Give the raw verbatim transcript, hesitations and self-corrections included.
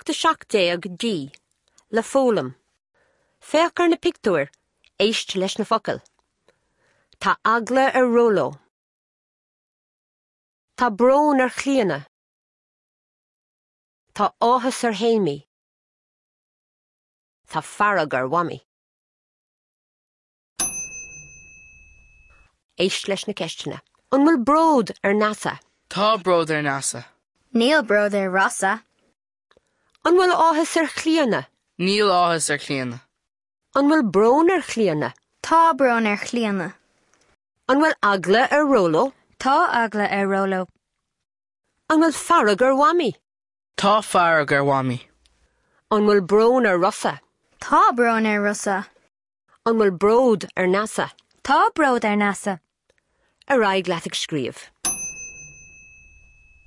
Seach de seach déag dí, le fólam. Féachar na pictúir, éist leis na focail. Tá agla ar rólo. Tá brón ar chliana. Tá áthas ar héimi. Tá farag ar wami. Éist leis na ceistena. An bhfuil bród ar nasa. Tá bród ar nasa. Níl bród ar rosa. An bhfuil áthas ar chliana. Níl áthas ar chliana. An bhfuil brón ar chliana. Tá brón ar chliana. An bhfuil agla ar rólo. Tá agla ar rólo. An bhfuil farag ar wami. Tá farag ar wami. An bhfuil brón ar rosa. Tá brón ar rosa. An bhfuil bród ar nasa. Tá bród ar nasa. Ar aig leatach scríobh.